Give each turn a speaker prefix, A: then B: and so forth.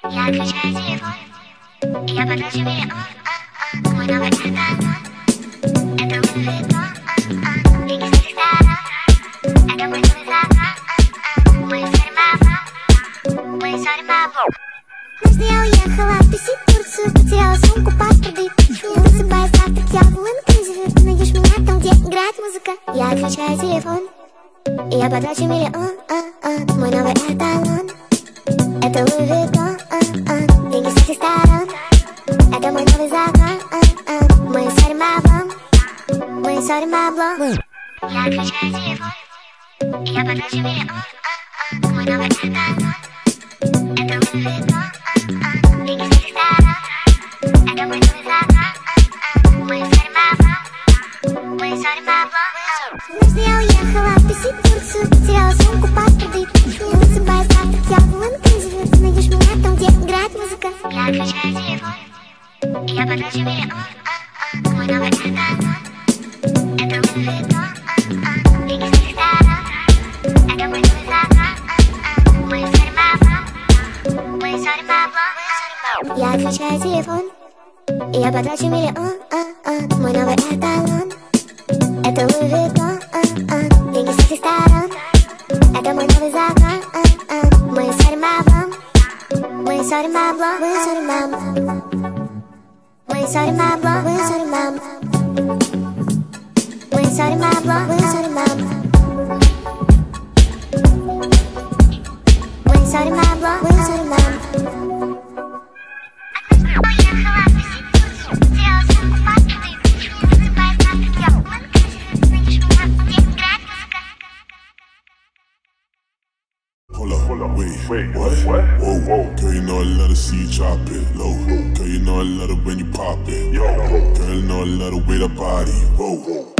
A: Я отключаю телефон, я потрачу миллион. Мой новый эталон, это Луи Виттон. Деньги с этих сторон, это мой новый закон. Мы ссорим облом, мы ссорим облом.
B: Однажды я уехала тусить в Турцию, потеряла сумку, паспорт и не высыпая завтрак, я в инклюзиве. Ты найдешь меня там, где играет музыка. Я отключаю телефон, и я потрачу миллион. Мой новый эталон, это Луи Виттон. Деньги с этих сторон, это мой новый закон. Мы ссорим облом, мы ссорим облом.
A: Я отключаю телефон, и я потрачу миллион. Мой новый эталон, это Луи Виттон. Деньги с этих сторон, это мой новый закон. Мы ссорим облом, мы ссорим облом.
B: Однажды я уехала тусить в Турцию, потеряла сумку, паспорт и не высыпая завтрак, я в инклюзиве. Ты найдешь меня там, где играет музыка.
A: Я отключаю телефон, и я потрачу миллион. Мой новый эталон, это Луи Виттон. Деньги с этих сторон, это мой новый закон. Мы ссорим облом, мы ссорим облом.
B: Я отключаю телефон, и я потрачу миллион. Мой новый эталон, это Луи Виттон. Деньги с этих сторон, это мой новый закон. Мы ссорим облом, мы ссорим облом, мы ссорим облом. Мы ссорим облом, мы ссорим облом. Мы ссорим облом, мы ссорим облом. Мы ссорим облом, мы ссорим облом.
A: Уехала тусить в Турцию, потеряла сумку, паспорт и не высыпая завтрак, я в инклюзиве. Ты найдешь меня там, где играет музыка.
C: Hold up, wait, what? Whoa, girl, you know I love to see you drop it low. Girl, you know I love it when you pop it. Girl, you know I love the way that body. Whoa.